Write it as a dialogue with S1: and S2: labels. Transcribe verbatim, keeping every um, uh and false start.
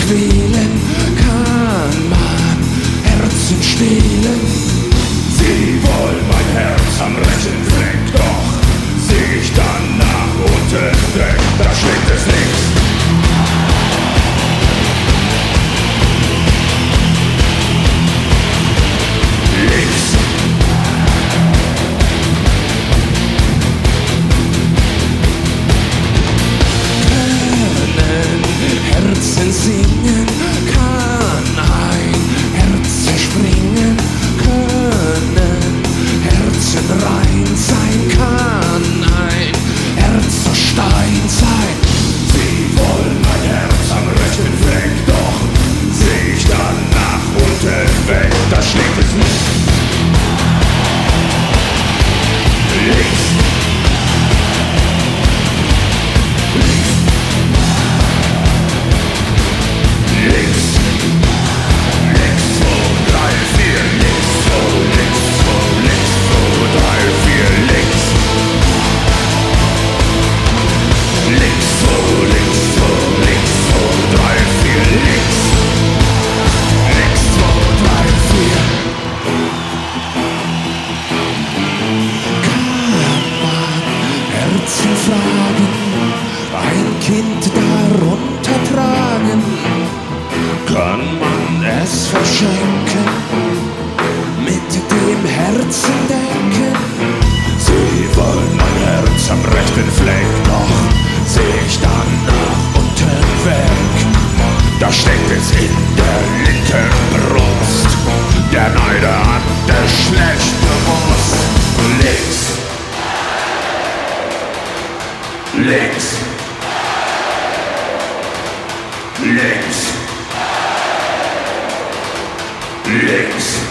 S1: quälen, kann man Herzen stehlen.
S2: Sie wollen mein Herz am rechten Fleck, doch seh ich dann nach unten weg, da schlägt es links. Links.
S1: Können Herzen singen, kann ein Herz zerspringen, können Herzen rein sein, kann ein Herz aus Stein sein.
S2: Sie wollen mein Herz am rechten Fleck, doch seh ich dann nach unten weg, da schlägt es nicht. Links. Links. Links. Links, zwei, drei, vier, links, zwei, links, zwei, links, zwei, drei, vier, links. Links, zwei, links, zwei, links, zwei, drei, vier, links. Links, zwei, drei, vier.
S1: Herzen fragen, ein Kind darunter tragen, kann man es verschenken, mit dem Herzen denken.
S2: Sie wollen mein Herz am rechten Fleck, doch seh ich dann nach unten weg. Da steckt es in der linken Brust, der Neider hat es schlecht gewusst. Links. Links. Links. Links.